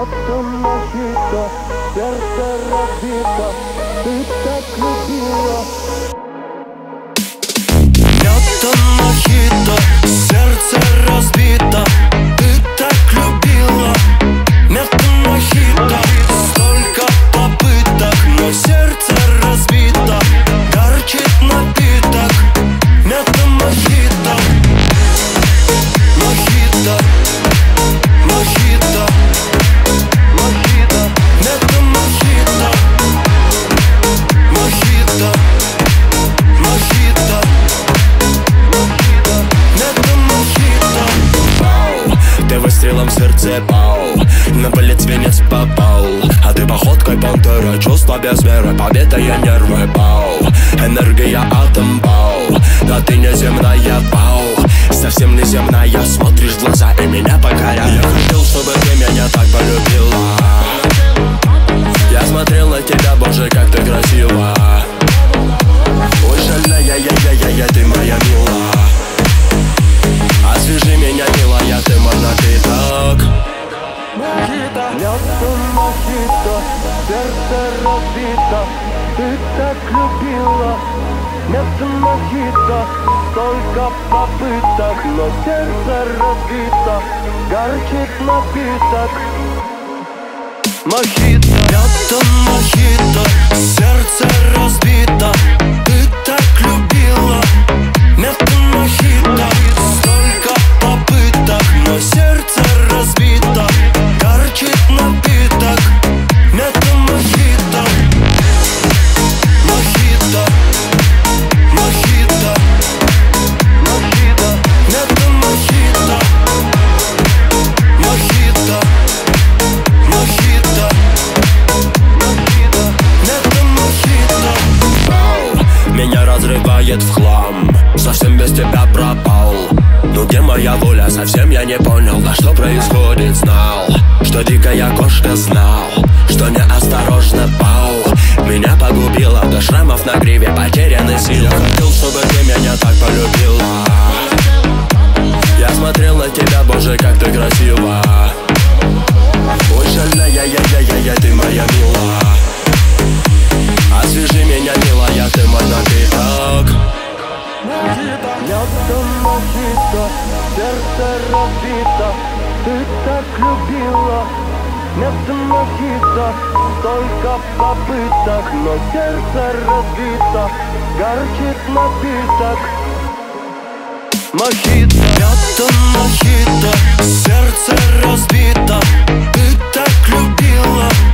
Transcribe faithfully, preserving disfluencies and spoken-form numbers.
Мёдом мохито, сердце разбито, ты так любила. Мёдом мохито, сердце разбито, ты так любила. Мёдом мохито, столько попыток, но сердце разбито. Горчит напиток, мёдом мохито. Мохито, мохито, мохито, мёдом мохито. Мохито, мохито, мохито, мёдом мохито. Пау, ты выстрелом в сердце пау, на палец венец попал. А ты походкой пантера, чувства без меры, побитые нервы, пау. Энергия атом, пау, да ты неземная, пау. Совсем неземная, смотришь в глаза и меня покоряешь. Я хотел, чтобы ты меня так полюбила. Я смотрел на тебя, боже, как ты красива. Ой, шальная, я-я-я-я, ты моя мила. Освежи меня, милая, ты мой напиток. Мёдом мохито, сердце разбито, ты так любила. Мёдом мохито, столько попыток, но сердце разбито. Горчит напиток. Мохито, Мёдом мохито, сердце разбито, ты так любила. Мёдом мохито, столько попыток, но сердце разбито. Горчит напиток, мёдом мохито. Мохито, мохито, мохито, мёдом мохито. Мохито, мохито, мохито. мёдом мохито. Пау, меня разрывает в хлам, совсем без тебя пропал. Ну где моя воля, совсем я не понял, да что происходит, знал, что дикая кошка, знал, что неосторожно, пау. Меня погубила до шрамов на гриве, потеряны силы. Я хотел, чтобы ты меня так полюбила. Я смотрел на тебя, боже, как ты красива. Ой, шальная, я-я-я-я, ты моя мила. Освежи меня, милая, ты мой напиток. Мёдом мохито, сердце разбито, ты так любила. Мёдом мохито, столько попыток, но сердце разбито. Горчит напиток. Мохито, Мёдом мохито, сердце разбито, ты так любила.